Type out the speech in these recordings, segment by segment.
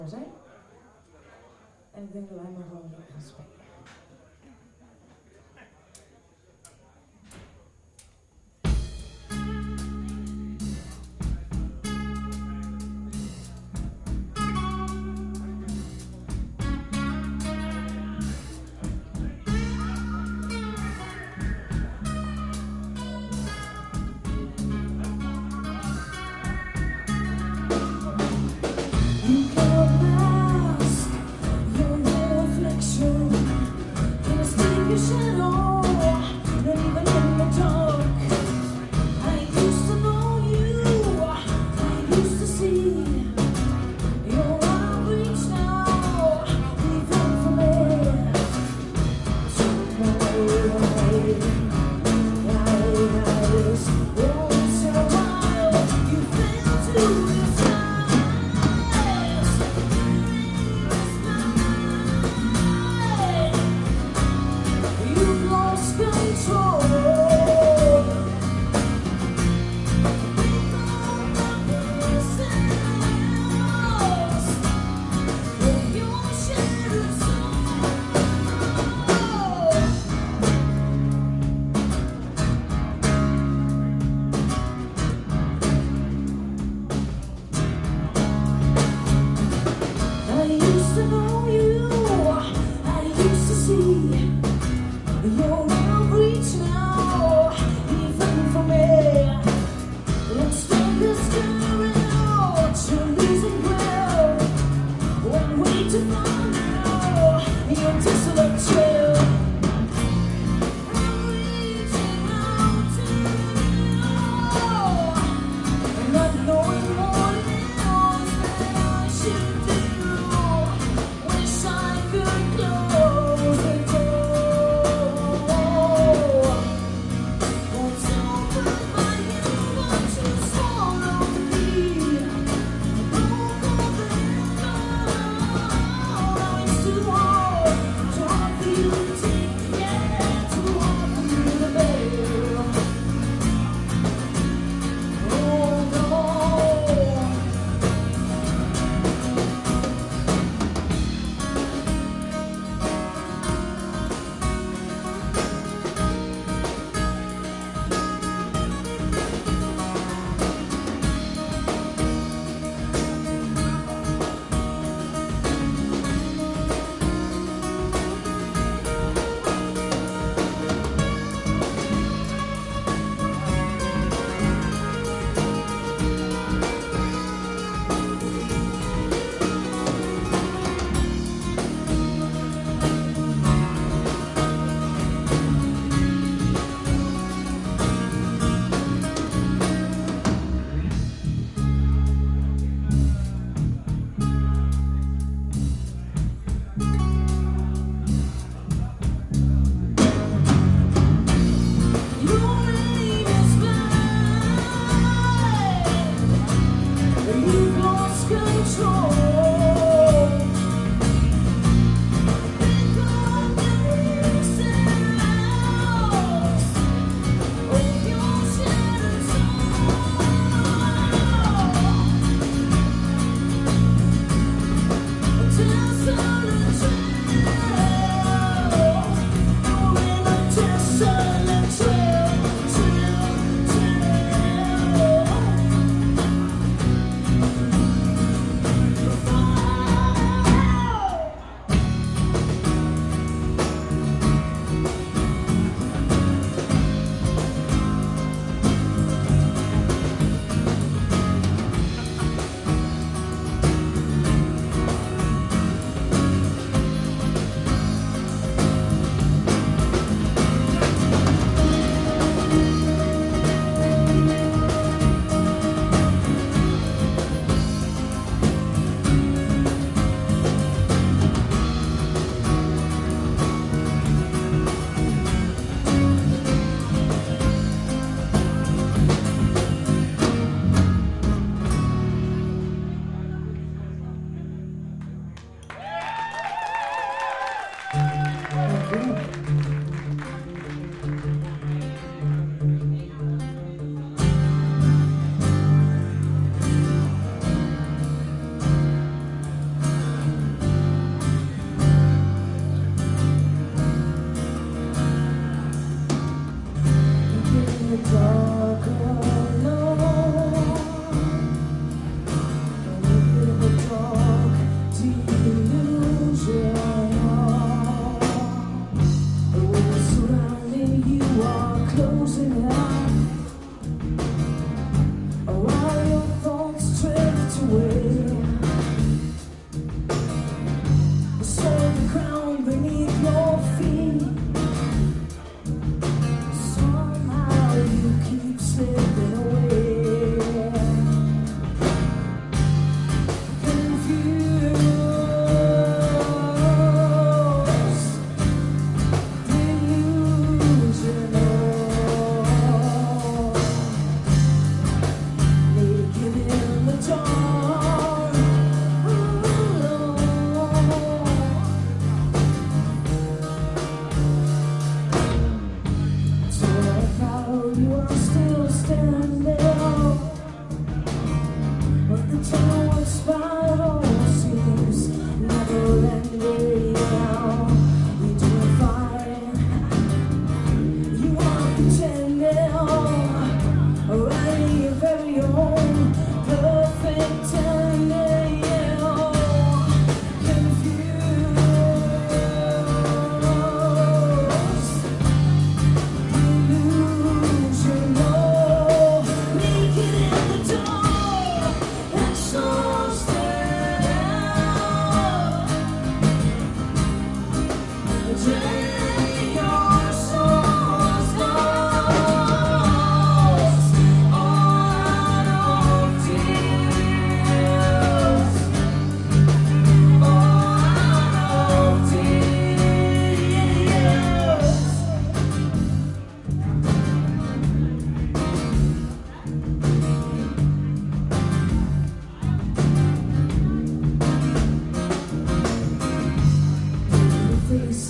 zijn. En ik denk dat wij maar gewoon gaan spelen.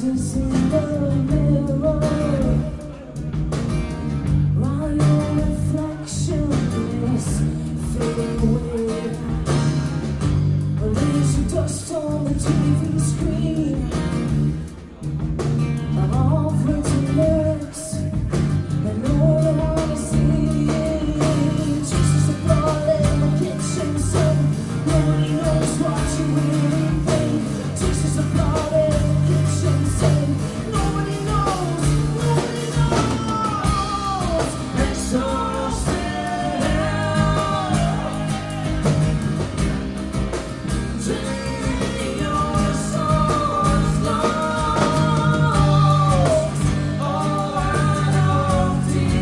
faces in the mirror, while your reflection is fading away. Leaves you dust on the TV screen of all written lyrics that no one wanna see. Jesus of blood in the kitchen sink. Nobody knows what you really think. Jesus of blood in the kitchen sink. Nobody knows, nobody knows. Exhausted, drain your soul's lost, all out of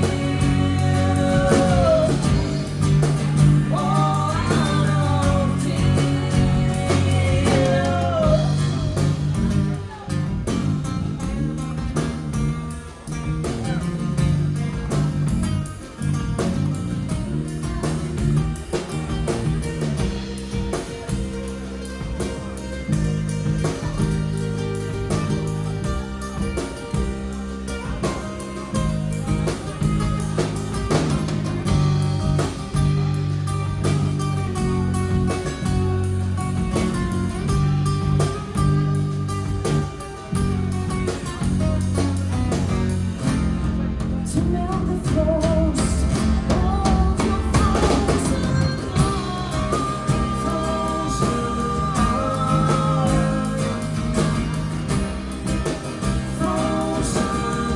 tears, all out of tears. To melt the frost of your frozen heart, frozen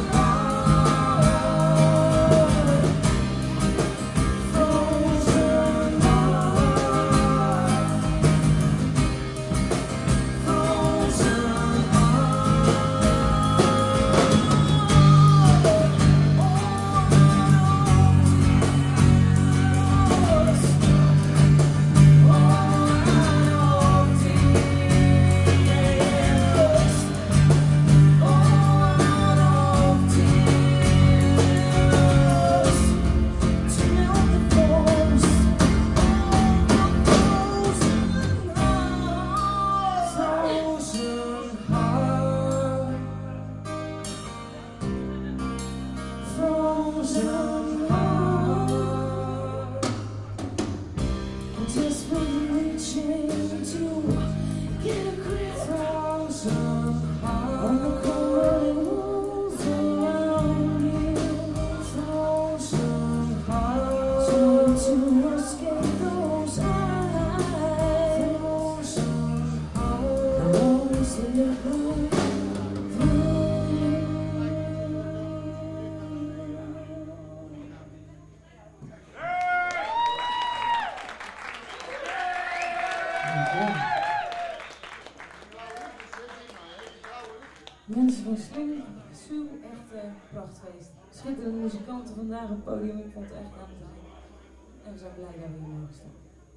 desperately reaching to get a grip. Frozen heart on the crumbling walls around you. Frozen heart trying to escape those eyes. Frozen heart I always live through. Mensen van Sue, echt prachtfeest. Schitterende muzikanten vandaag op het podium. Ik vond het echt aan te zijn. En we zijn blij dat we hier mogen staan.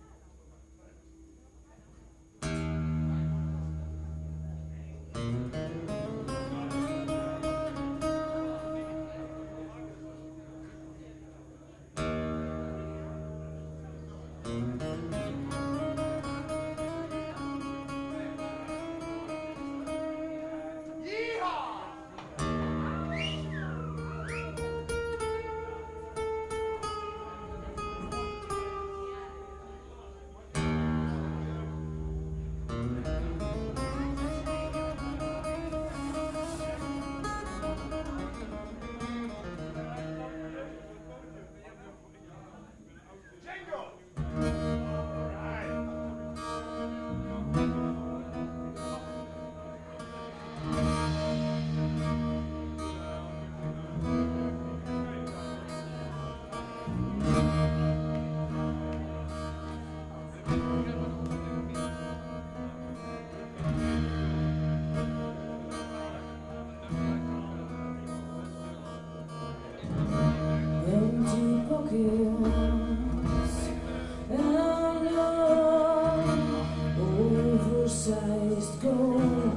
Oversized gold.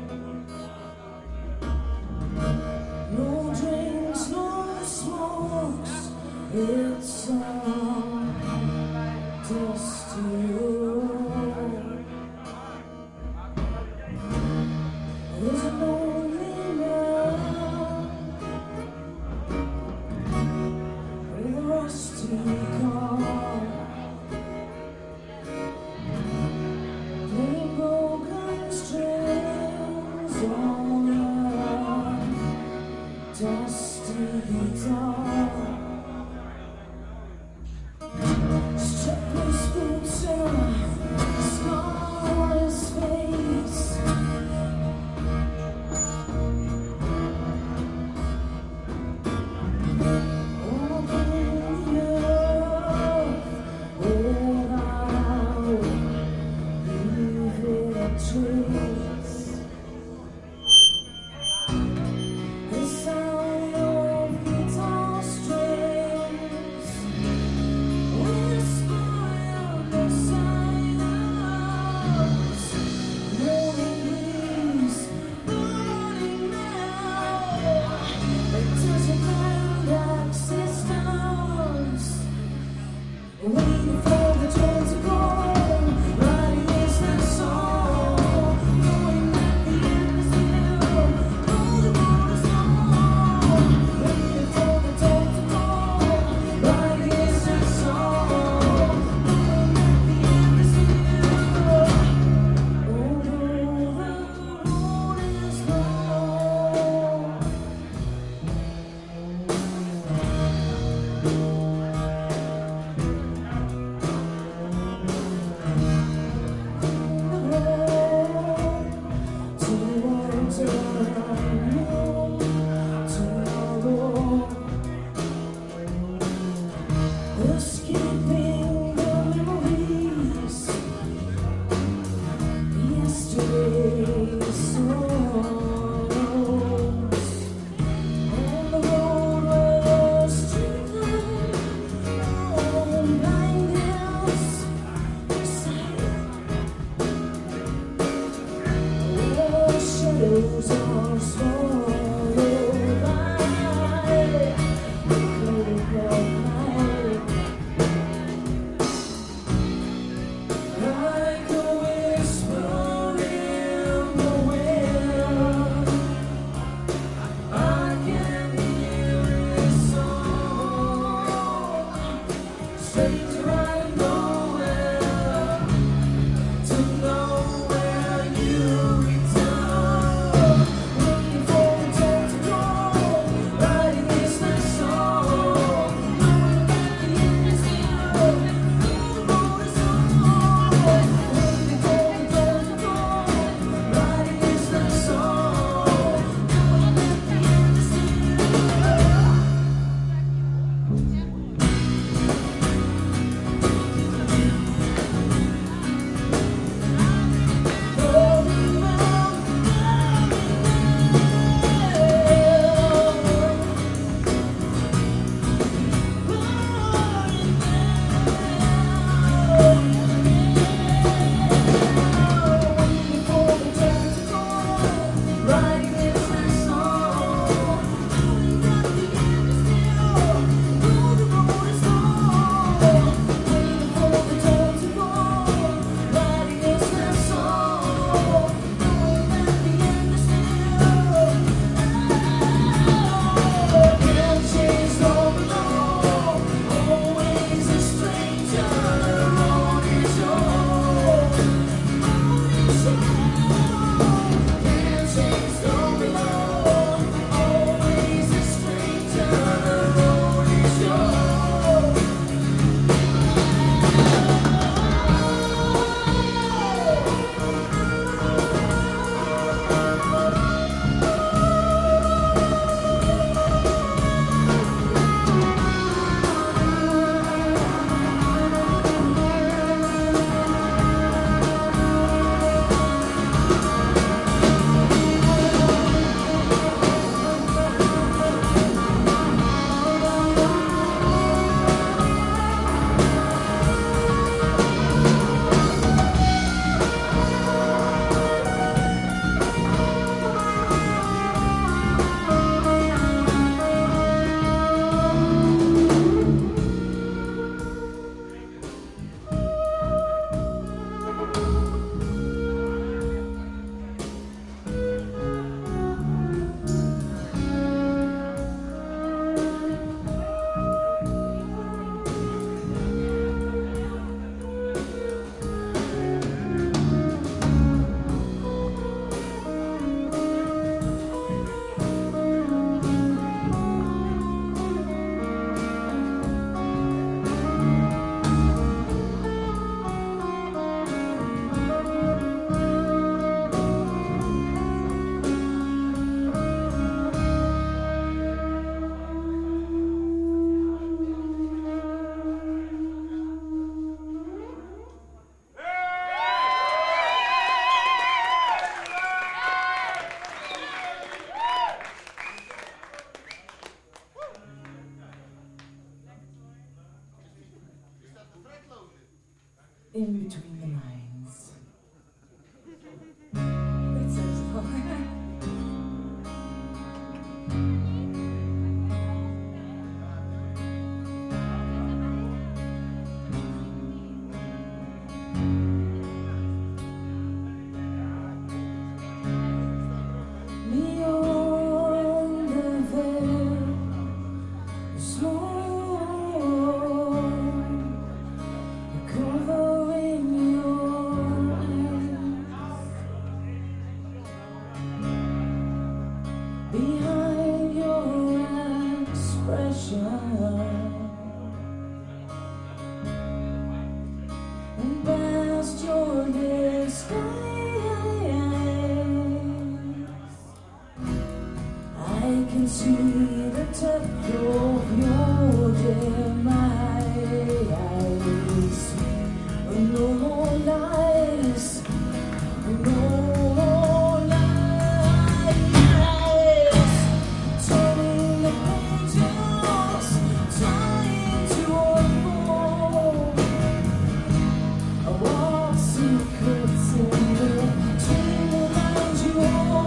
No drinks, no smokes. It's all just you. There's a lonely The sound of guitar strings whisper in the silence. Morning breeze burning now. It doesn't matter existence. Waiting for the time to go. Writing is that song. Knowing that the end is near. Know the road is long. Waiting for the time to go. Writing is that song. Knowing that the end is near. Although the road is long. Escaping the memories, yesterday's songs. On the road where street light blindness where shadows are swallowed by the cloak of night. Like a whisper in the wind, I can hear his song. Stranger, I nowhere to know where you return. Waiting for the time to go, writing is that song. Knowing that the end is near, know the road is long. Waiting for the time to go, writing is that song. Knowing that the end is near. in between the lines. That says it all. Beyond the veil, slow, covering your eyes. Behind your expression, and past your disguise, I can see the depth of your demise. No more lies, no more lies. Turning the pages, trying to unfold. I walk secrets in the dream lines you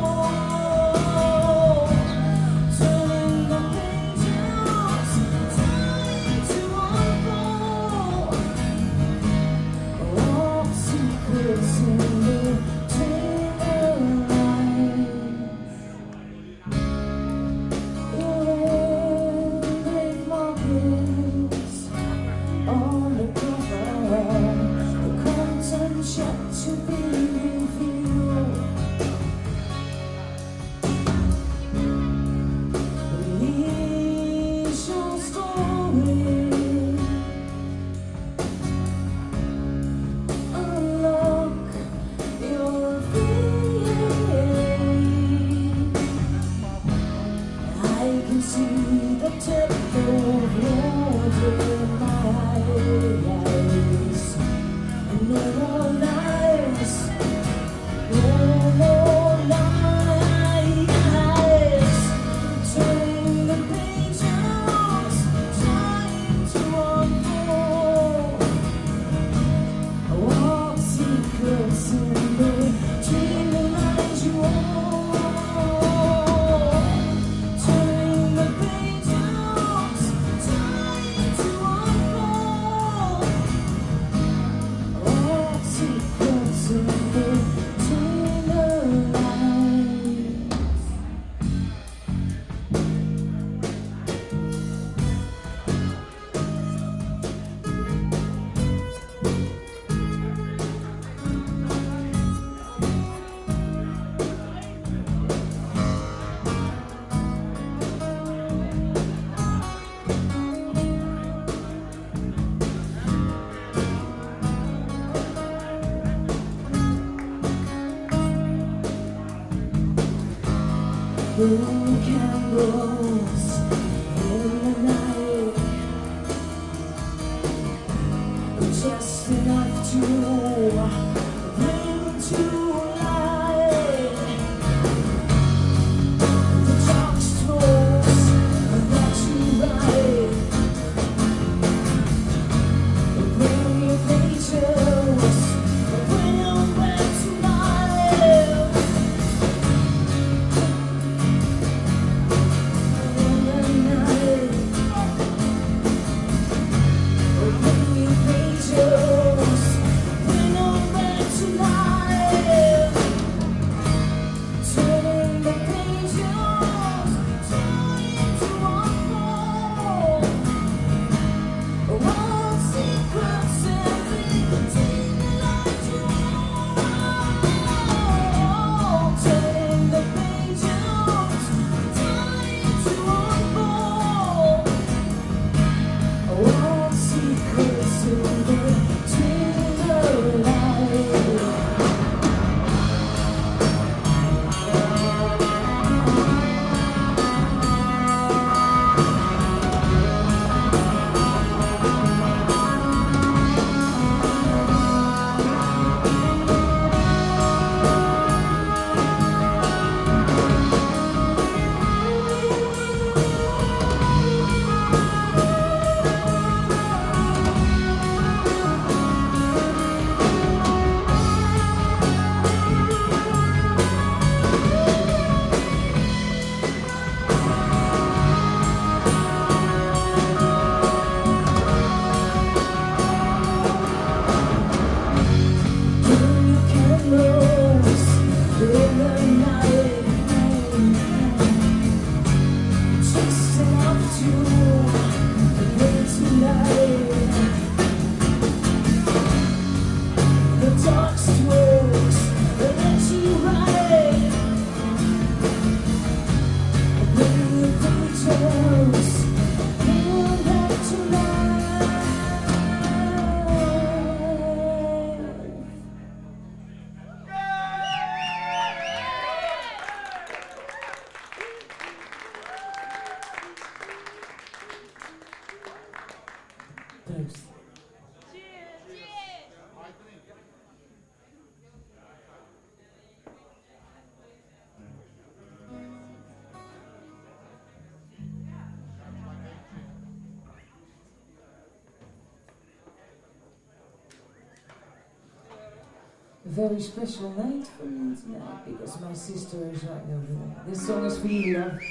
hold. Turning the pages, trying to unfold. I walk secrets in the dream lines. Your engraved markings on the cover, the content yet to be revealed. Release your story, unlock your feeling. I can see the depth of your demise. No more lies, no more lies. Turning the pages, trying to unfold. I walk secrets in the dream lines you hold. Turning the pages, trying to unfold. I walk secrets in the dream lines. Blue candles in the night, just enough to bring to light the dark scrolls that you write. Bring your pages, bring them back to life. a very special night for me tonight because my sister is right over there. This song is for you, love.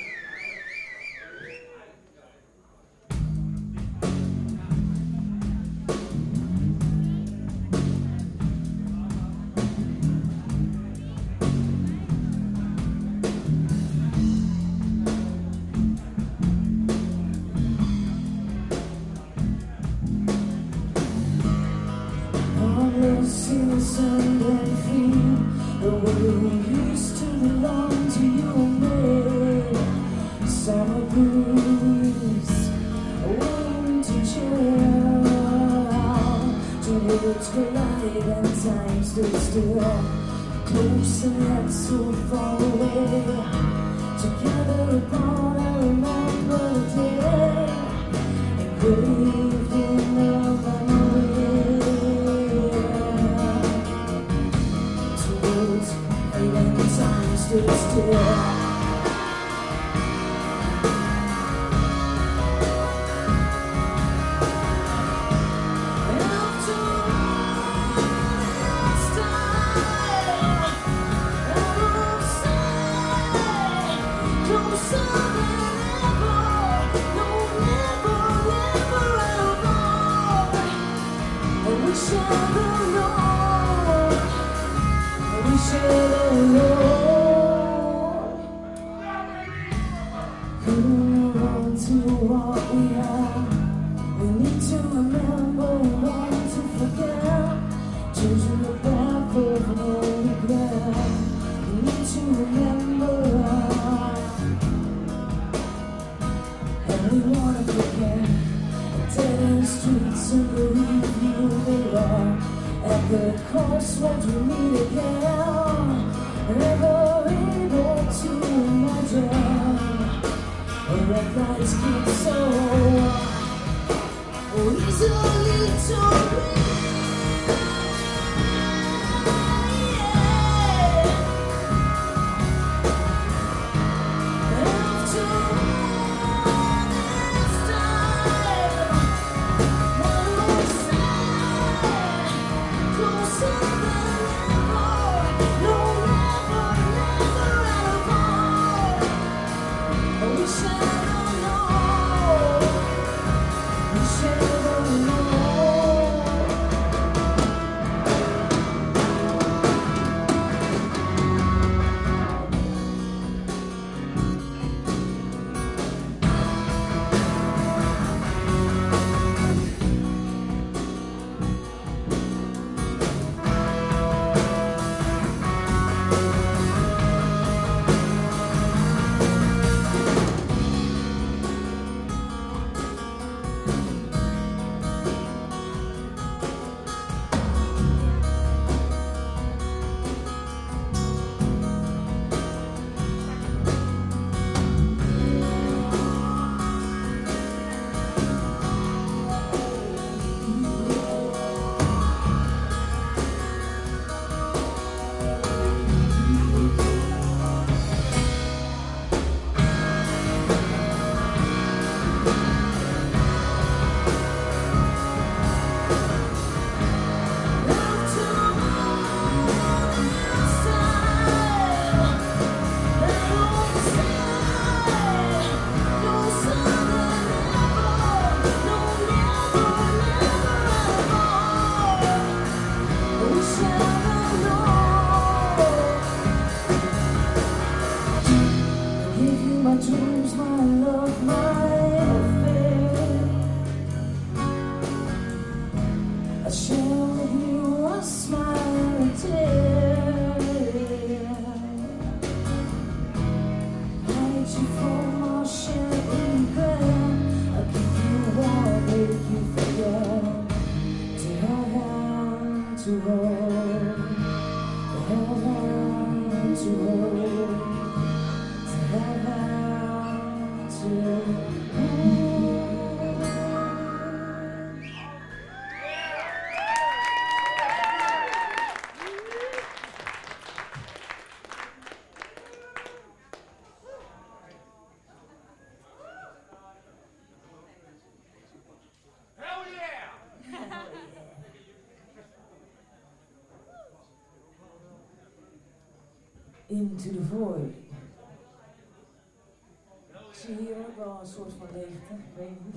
Sunday feel the way we used to belong to you and me. Summer breeze, winter chill. Two worlds collide and time stood still. Close and yet so far away. Together apart, I remember the day. Engraved in the memory. Time stood still. What we have, we need to remember, we want to forget. Choosing the path of no regret. We need to remember, and we want to forget. Dead end streets and believe you belong. At the crossroads we meet again. Never able to imagine. Red lights keep so easily to breathe. After all this time, one more side, closer than ever. No, never apart. We shall. Into the Void. Ik zie hier ook wel een soort van leegte, ik weet niet.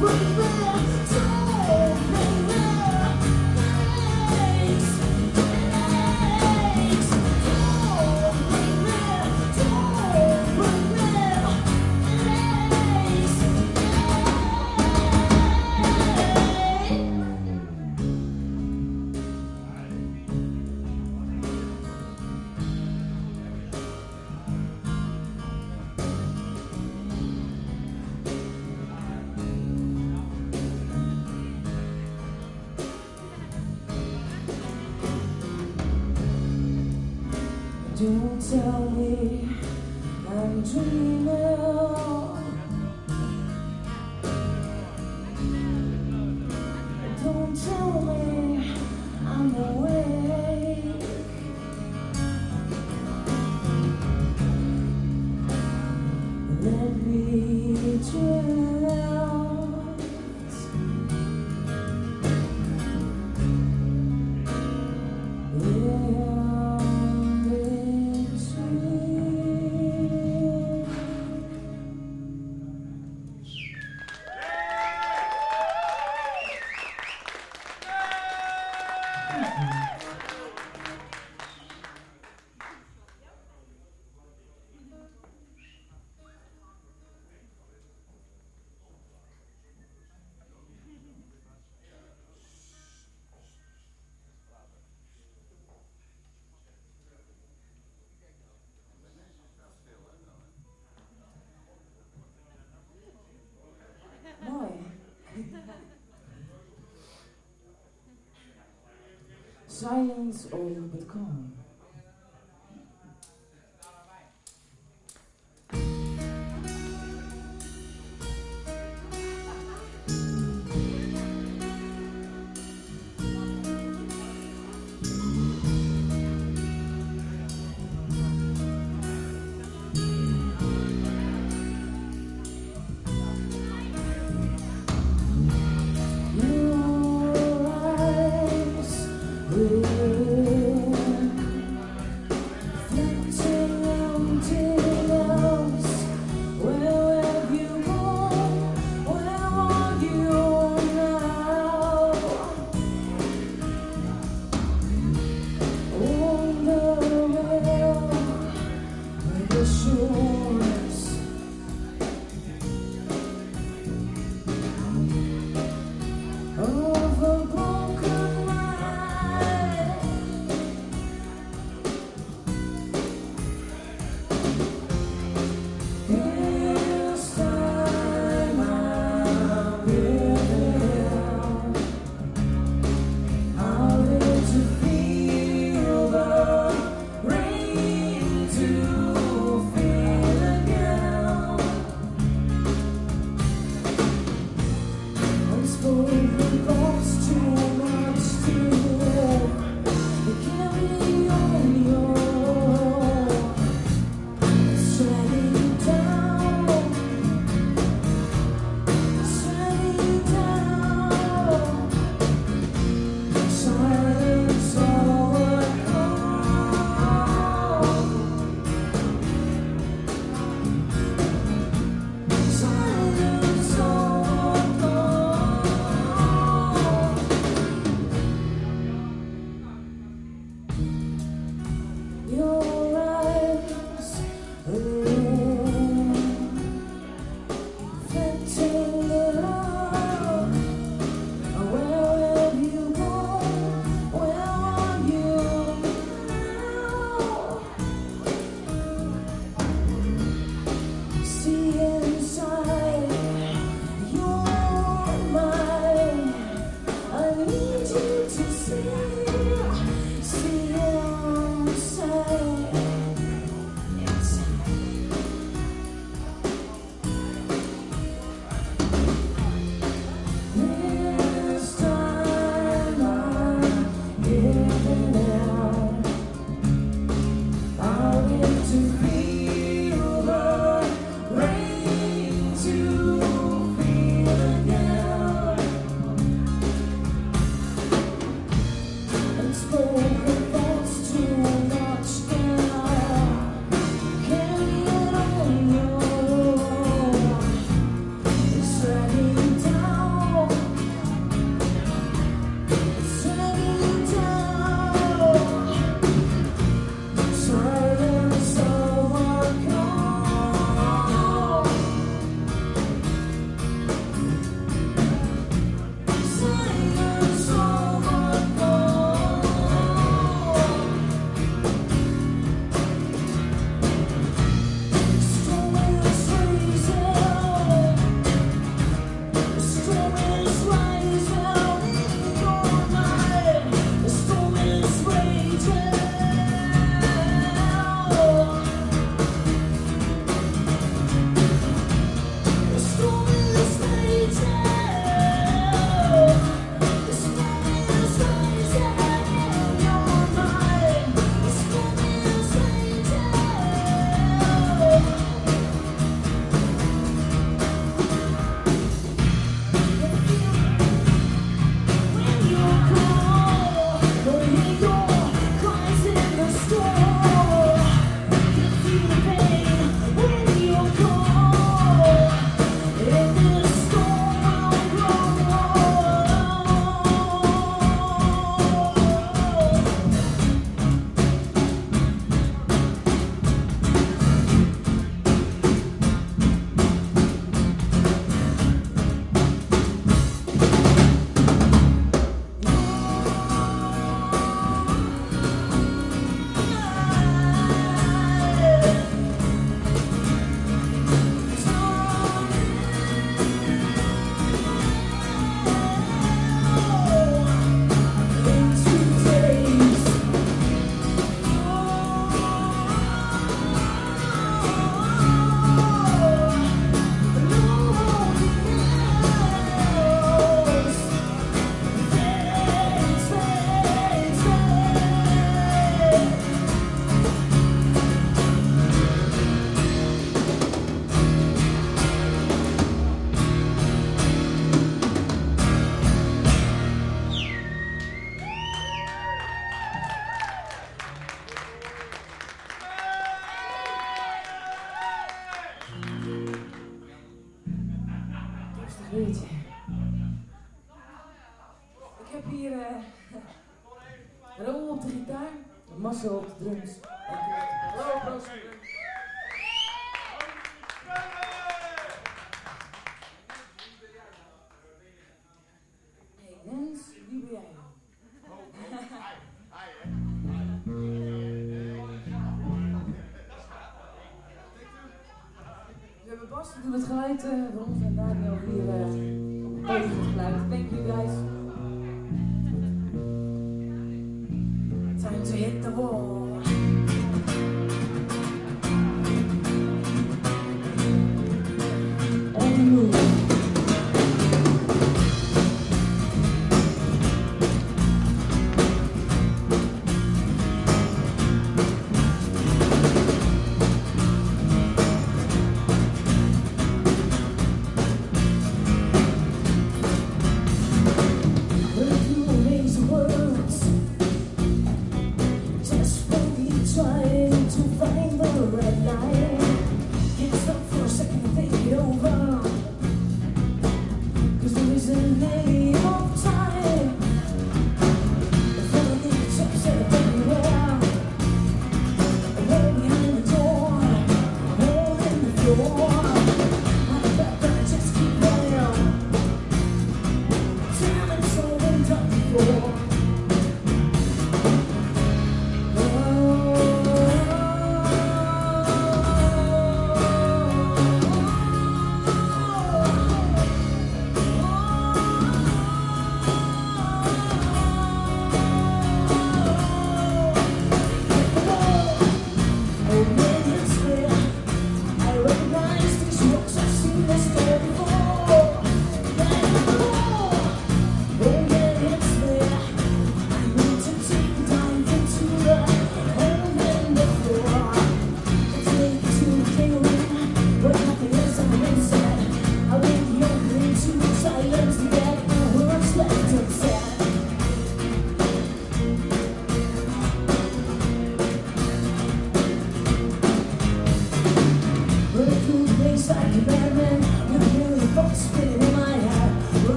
Don't tell me I'm dreaming. Don't tell me I'm awake. Let me drift Silence or you'll be calm. Rustig weertje. Ik heb hier Raoul op de gitaar, Marcel op de drums. Hallo, proost. Hey Rens, wie ben jij? We hebben Bas, die doet het geluid voor ons en Daniel hier op het podium het geluid. Thank you guys. Time to hit the wall. On the move.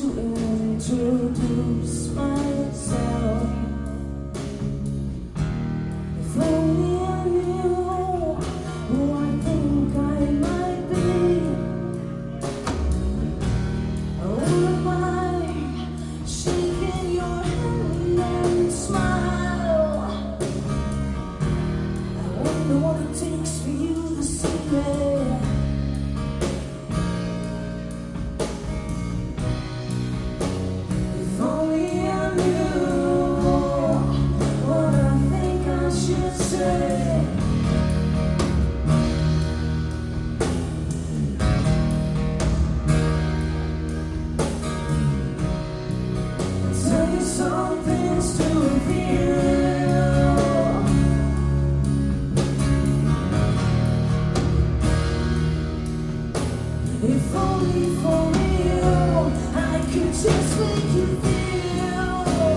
to introduce myself. If only I knew who I think I might be. Wouldn't mind shaking your hand and smile. I wonder what it takes for you to see me. If only I knew what I think I should say. Tell you some things to reveal. If only for real, I could just make you feel.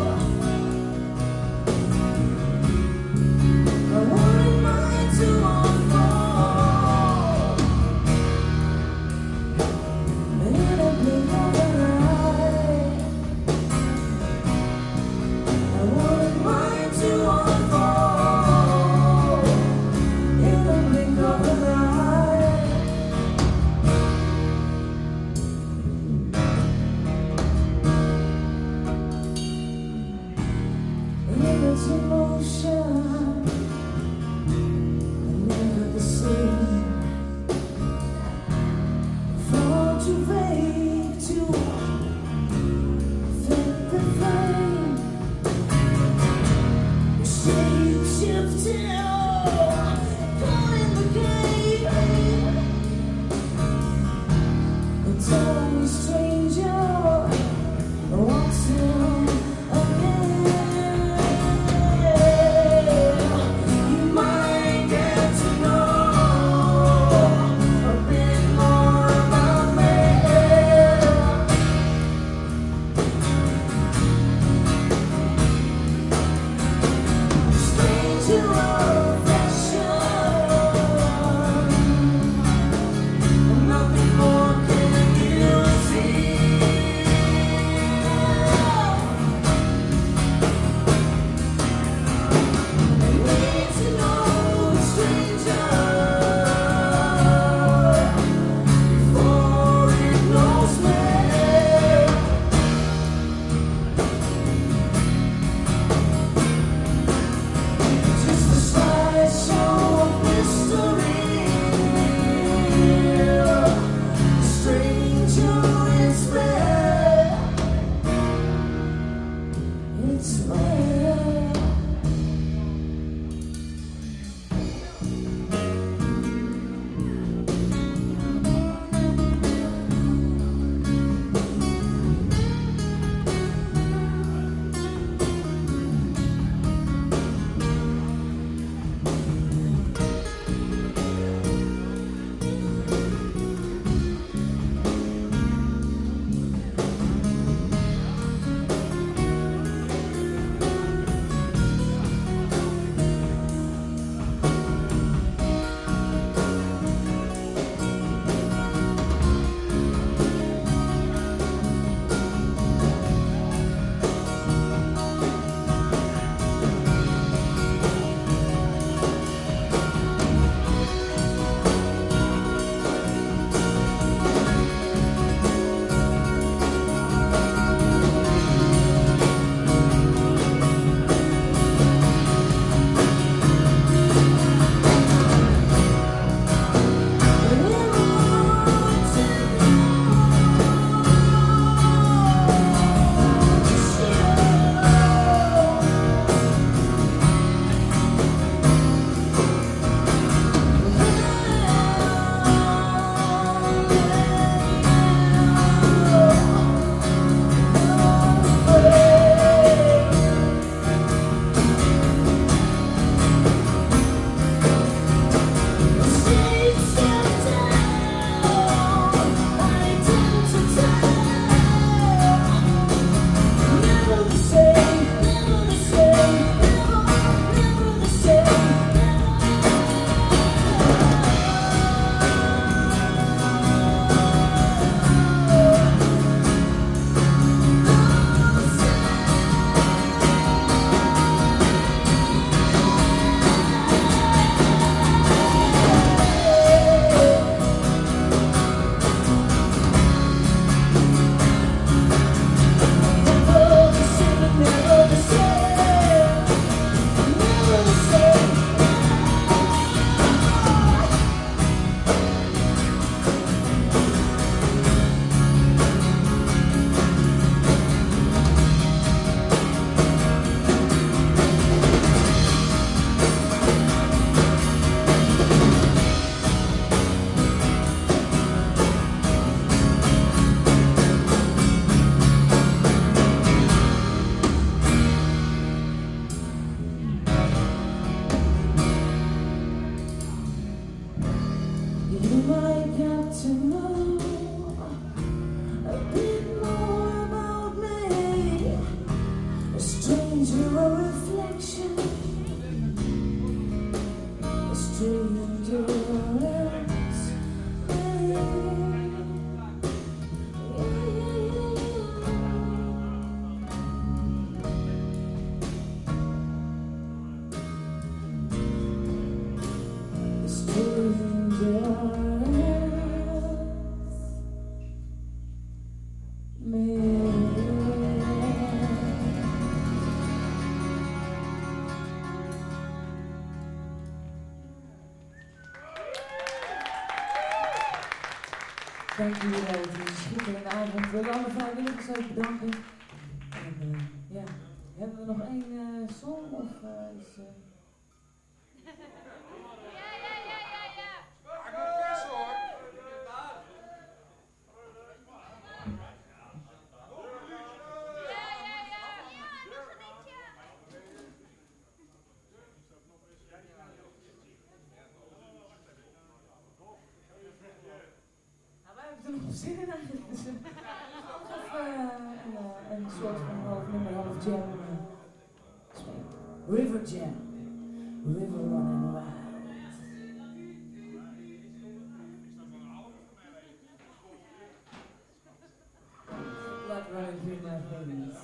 I wouldn't mind to unfold in a blink of an eye. I wouldn't mind to unfold in a blink of an eye. Dank jullie wel. Het is een schitterende avond. Ik wil alle vrijwilligers even bedanken. En ja, hebben we nog één song of is... Zin in eigenlijk. Dus, een soort van half nummer, half jam. River Jam. River Running Wild. Blood running through my veins.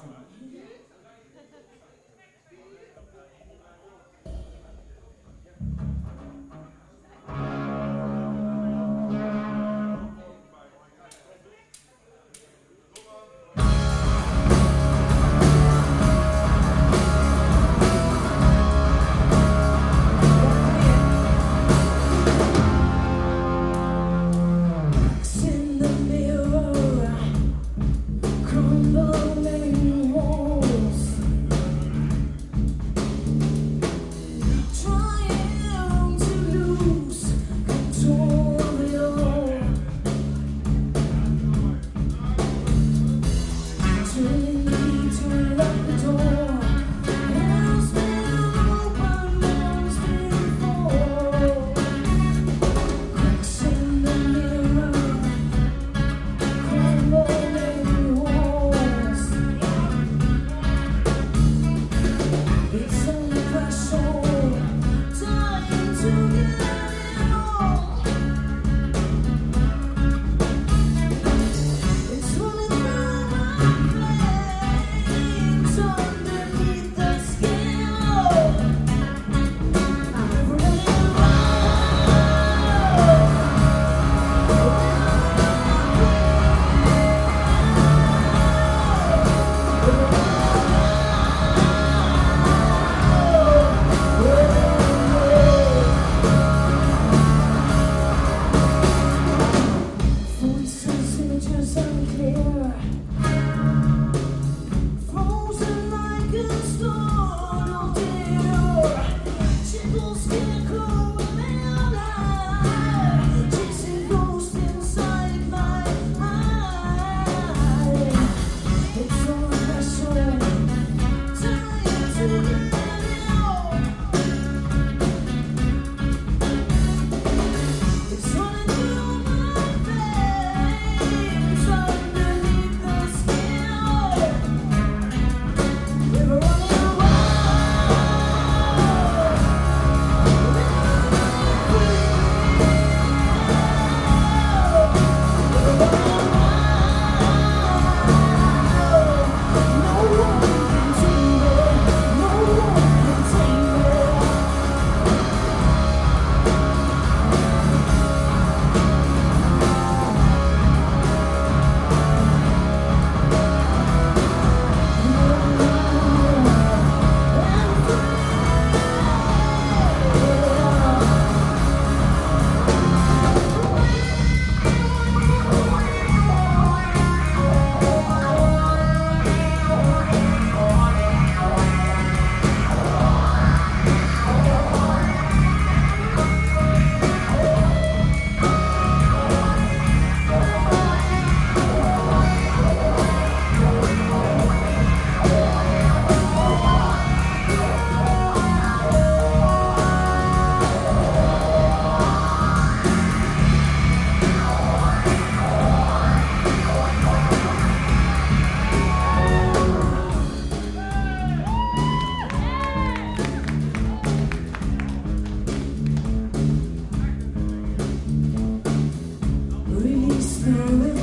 Release the